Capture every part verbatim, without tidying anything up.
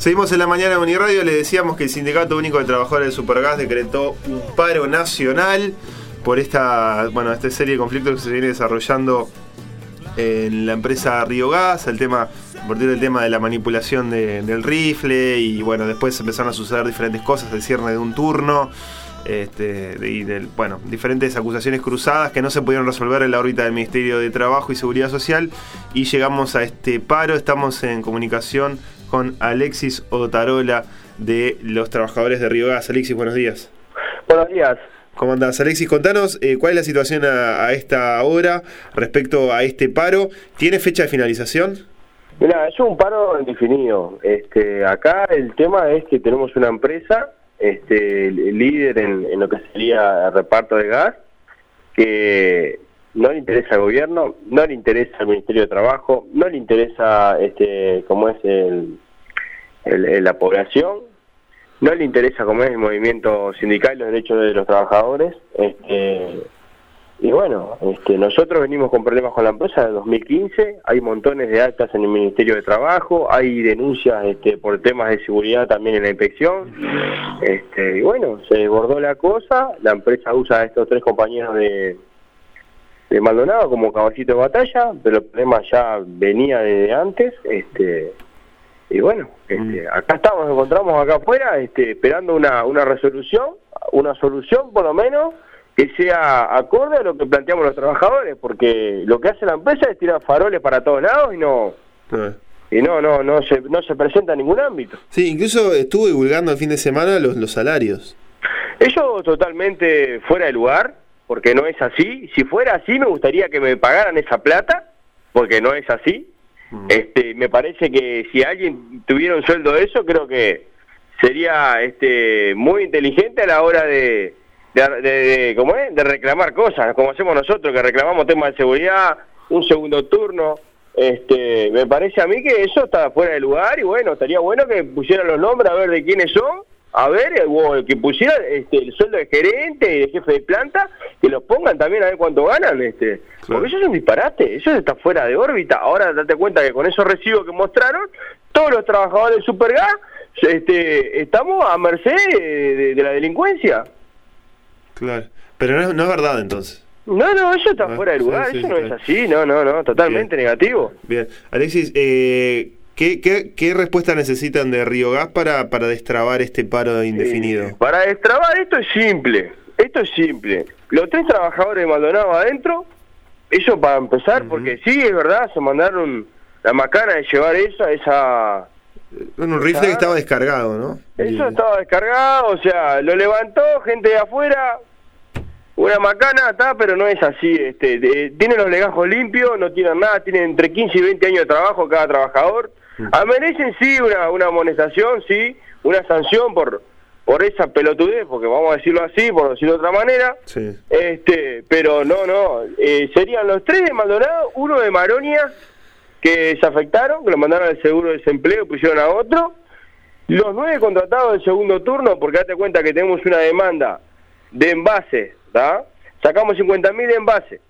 Seguimos en la mañana de Uniradio. Le decíamos que el Sindicato Único de Trabajadores de Supergas decretó un paro nacional por esta, bueno, esta serie de conflictos que se viene desarrollando en la empresa Río Gas, el tema, a partir del tema de la manipulación de, del rifle, y bueno, después empezaron a suceder diferentes cosas, el cierre de un turno, este, y del, bueno, diferentes acusaciones cruzadas que no se pudieron resolver en la órbita del Ministerio de Trabajo y Seguridad Social, y llegamos a este paro. Estamos en comunicación con Alexis Otarola de los trabajadores de Río Gas. Alexis, buenos días. Buenos días. ¿Cómo andás? Alexis, contanos eh, cuál es la situación a, a esta hora respecto a este paro. ¿Tiene fecha de finalización? Mira, es un paro indefinido. Este, acá el tema es que tenemos una empresa, este, líder en, en lo que sería el reparto de gas, que no le interesa al gobierno, no le interesa al Ministerio de Trabajo, no le interesa este, cómo es el, el, el, la población, no le interesa cómo es el movimiento sindical y los derechos de los trabajadores. Este, y bueno, este, nosotros venimos con problemas con la empresa desde dos mil quince, hay montones de actas en el Ministerio de Trabajo, hay denuncias este, por temas de seguridad también en la inspección. Este, y bueno, se desbordó la cosa, la empresa usa a estos tres compañeros de... de Maldonado como caballito de batalla, pero el problema ya venía desde antes, este y bueno, este, acá estamos, nos encontramos acá afuera, este, esperando una, una resolución, una solución por lo menos, que sea acorde a lo que planteamos los trabajadores, porque lo que hace la empresa es tirar faroles para todos lados y no... Ah. Y no, no, no se, no se presenta en ningún ámbito. Sí, incluso estuvo divulgando el fin de semana los, los salarios. Eso totalmente fuera de lugar, porque no es así. Si fuera así, me gustaría que me pagaran esa plata, porque no es así. Mm. Este, me parece que si alguien tuviera un sueldo de eso, creo que sería este muy inteligente a la hora de, de, de, de, ¿cómo es? de reclamar cosas, como hacemos nosotros, que reclamamos temas de seguridad, un segundo turno. Este, me parece a mí que eso está fuera de lugar, y bueno, estaría bueno que pusieran los nombres a ver de quiénes son, a ver, o que pusieran este, el sueldo de gerente y de jefe de planta, que los pongan también a ver cuánto ganan, este, claro. Porque eso es un disparate, eso está fuera de órbita. Ahora date cuenta que con esos recibos que mostraron, todos los trabajadores de Supergas este, estamos a merced de, de, de la delincuencia. Claro, pero no es, no es verdad entonces. No, no, eso está ah, fuera de lugar, sí, sí, eso sí, no claro. es así, no, no, no, totalmente Bien. negativo. Bien, Alexis, eh... ¿Qué, qué, ¿Qué respuesta necesitan de Río Gas para, para destrabar este paro indefinido? Eh, para destrabar esto es simple, esto es simple. Los tres trabajadores de Maldonado adentro, eso para empezar, uh-huh. porque sí, es verdad, se mandaron la macana de llevar eso, esa... Bueno, un rifle esa, que estaba descargado, ¿no? Eso y... estaba descargado, o sea, lo levantó gente de afuera, una macana, está, pero no es así. Este, de, tienen los legajos limpios, no tienen nada, tienen entre quince y veinte años de trabajo cada trabajador. Ah, merecen sí una, una amonestación, sí, una sanción por por esa pelotudez, porque vamos a decirlo así, por decirlo de otra manera. Sí. Este, pero no, no, eh, serían los tres de Maldonado, uno de Maronia, que se afectaron, que lo mandaron al seguro de desempleo, pusieron a otro, los nueve contratados del segundo turno, porque date cuenta que tenemos una demanda de envase, ¿tá? Sacamos cincuenta mil de envase,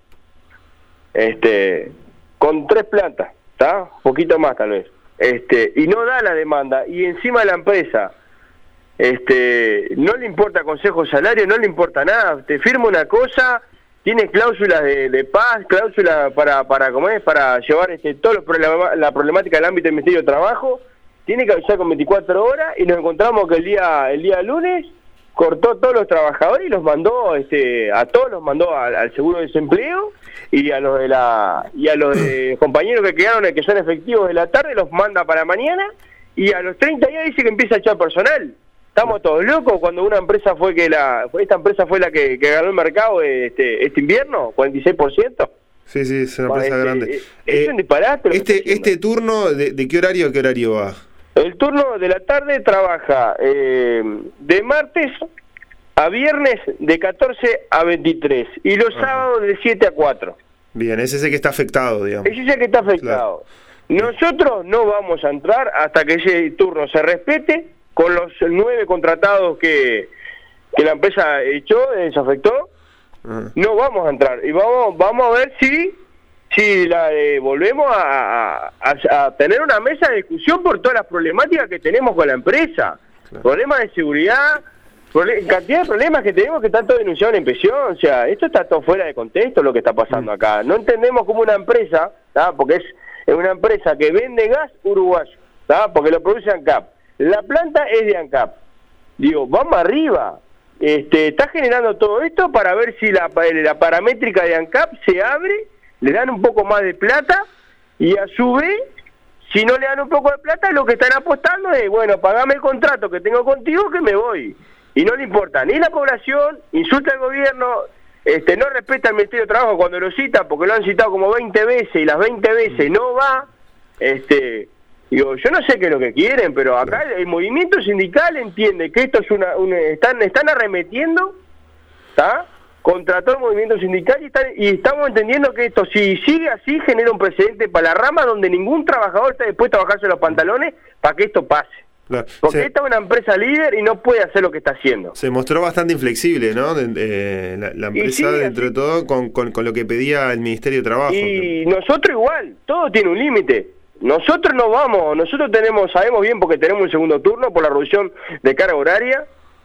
este, con tres plantas, ¿tá? Poquito más tal vez. Este, y no da la demanda, y encima la empresa este, no le importa consejo de salario, no le importa nada, te firma una cosa, tiene cláusulas de, de paz, cláusulas para, para, ¿cómo es? Para llevar este, todo los problema, la problemática del ámbito del Ministerio de Trabajo, tiene que avisar con veinticuatro horas, y nos encontramos que el día, el día lunes cortó a todos los trabajadores y los mandó, este, a todos los mandó al, al seguro de desempleo, y a los de la y a los de compañeros que quedaron, que son efectivos de la tarde, los manda para mañana, y a los treinta días dice que empieza a echar personal. Estamos todos locos cuando una empresa fue que la esta empresa fue la que, que ganó el mercado este este invierno, cuarenta y seis por ciento. Sí, sí, es una empresa este, grande. Es, es un disparate. Este este turno, de, ¿de qué horario a qué horario va? El turno de la tarde trabaja eh, de martes a viernes de catorce a veintitrés, y los Ajá. sábados de siete a cuatro. Bien, ese es el que está afectado, digamos. Ese es el que está afectado. Claro. Nosotros no vamos a entrar hasta que ese turno se respete, con los nueve contratados que, que la empresa echó, desafectó. Ajá. No vamos a entrar, y vamos vamos a ver si Sí, la, eh, volvemos a, a, a tener una mesa de discusión por todas las problemáticas que tenemos con la empresa. Claro. Problemas de seguridad, problem- cantidad de problemas que tenemos que están todos denunciados en inspección. O sea, esto está todo fuera de contexto lo que está pasando acá. No entendemos cómo una empresa, ¿tá? Porque es, es una empresa que vende gas uruguayo, ¿tá? Porque lo produce ANCAP. La planta es de ANCAP. Digo, vamos arriba. Este, está generando todo esto para ver si la, la paramétrica de ANCAP se abre, le dan un poco más de plata y a su vez, si no le dan un poco de plata, lo que están apostando es, bueno, pagame el contrato que tengo contigo que me voy. Y no le importa ni la población, insulta al gobierno, este, no respeta al Ministerio de Trabajo cuando lo cita, porque lo han citado como veinte veces y las veinte veces no va. Este, digo, yo no sé qué es lo que quieren, pero acá el, el movimiento sindical entiende que esto es una, una están, están arremetiendo, ¿está? Contra todo el movimiento sindical y, está, y estamos entendiendo que esto, si sigue así, genera un precedente para la rama donde ningún trabajador está dispuesto a bajarse los pantalones para que esto pase. Claro. Porque se, esta es una empresa líder y no puede hacer lo que está haciendo. Se mostró bastante inflexible, ¿no? De, de, la, la empresa, sí, dentro de todo, con, con, con lo que pedía el Ministerio de Trabajo. Y ¿no? Nosotros igual, todo tiene un límite. Nosotros no vamos, nosotros tenemos, sabemos bien porque tenemos un segundo turno por la reducción de carga horaria,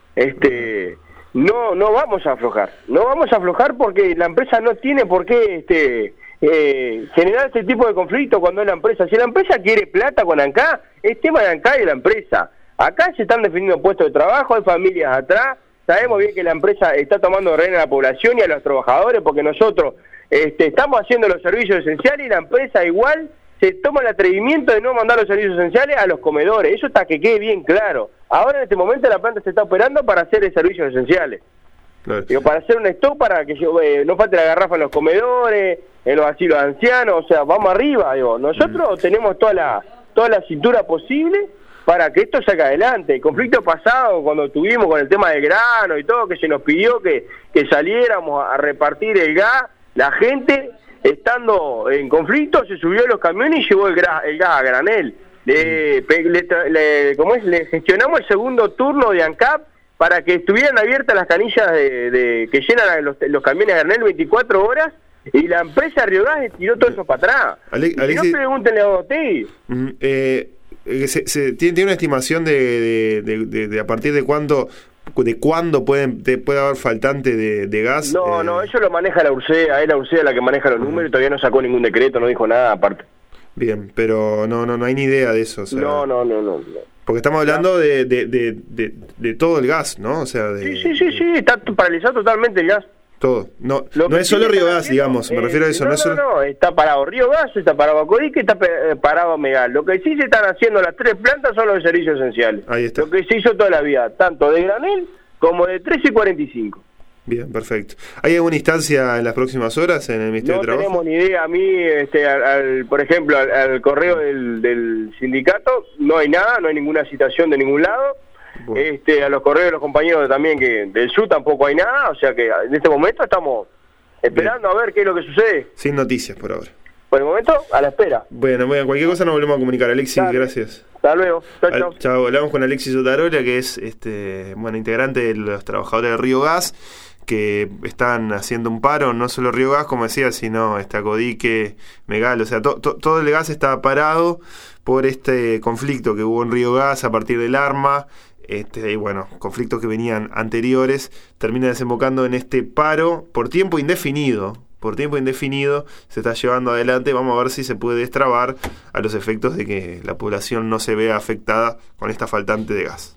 este... No, no vamos a aflojar, no vamos a aflojar porque la empresa no tiene por qué este, eh, generar este tipo de conflicto cuando es la empresa. Si la empresa quiere plata con ANCAP, es tema de ANCAP y de la empresa. Acá se están definiendo puestos de trabajo, hay familias atrás, sabemos bien que la empresa está tomando rehén a la población y a los trabajadores porque nosotros este, estamos haciendo los servicios esenciales y la empresa igual se toma el atrevimiento de no mandar los servicios esenciales a los comedores. Eso está que quede bien claro. Ahora en este momento la planta se está operando para hacer servicios esenciales. Claro. Digo, para hacer un stop para que eh, no falte la garrafa en los comedores, en los asilos de ancianos, o sea, vamos arriba. Digo, nosotros mm. tenemos toda la toda la cintura posible para que esto salga adelante. El conflicto pasado, cuando tuvimos con el tema del grano y todo, que se nos pidió que, que saliéramos a repartir el gas, la gente, estando en conflicto, se subió a los camiones y llevó el gas, el gas a granel. Le, le, le, ¿cómo es? Le gestionamos el segundo turno de ANCAP para que estuvieran abiertas las canillas de, de que llenan los, los camiones de granel veinticuatro horas y la empresa Río Gas tiró todo eso para atrás. Ale, y Alexis, no pregúntenle a Otegui. Eh, se, se, ¿tiene, ¿Tiene una estimación de, de, de, de, de a partir de cuándo de cuándo pueden, te, puede haber faltante de, de gas? No, eh... no, eso lo maneja la URSEA, es la URSEA la que maneja los números y todavía no sacó ningún decreto, no dijo nada aparte. Bien, pero no no no hay ni idea de eso. O sea, no, no, no, no. Porque estamos hablando no. de, de, de, de, de todo el gas, ¿no? O sea, de, sí, sí, sí, sí, está paralizado totalmente el gas. Todo. No, no es solo Río Gas, digamos, me eh, refiero a eso. No, no, no, es solo... no, está parado Río Gas, está parado Bacodique, está parado Megal. Lo que sí se están haciendo las tres plantas son los servicios esenciales. Ahí está. Lo que se hizo toda la vida, tanto de granel como de trece y cuarenta y cinco. Bien, perfecto. ¿Hay alguna instancia en las próximas horas en el Ministerio no de Trabajo? No tenemos ni idea. A mí, este, al, al, por ejemplo, al, al correo del, del sindicato no hay nada, no hay ninguna citación de ningún lado. Bueno. Este, a los correos de los compañeros también que del sur tampoco hay nada. O sea que en este momento estamos esperando Bien. a ver qué es lo que sucede. Sin noticias por ahora. Por el momento, a la espera. Bueno, bueno, cualquier cosa nos volvemos a comunicar. Alexis, Dale. gracias. Hasta luego. Chao, chao. Chao, hablamos con Alexis Otarola, que es este bueno integrante de los trabajadores de Río Gas, que están haciendo un paro, no solo Río Gas, como decía, sino esta Codique, Megal, o sea, to, to, todo el gas está parado por este conflicto que hubo en Río Gas a partir del arma, este, y bueno, conflictos que venían anteriores, termina desembocando en este paro por tiempo indefinido. Por tiempo indefinido se está llevando adelante. Vamos a ver si se puede destrabar a los efectos de que la población no se vea afectada con esta faltante de gas.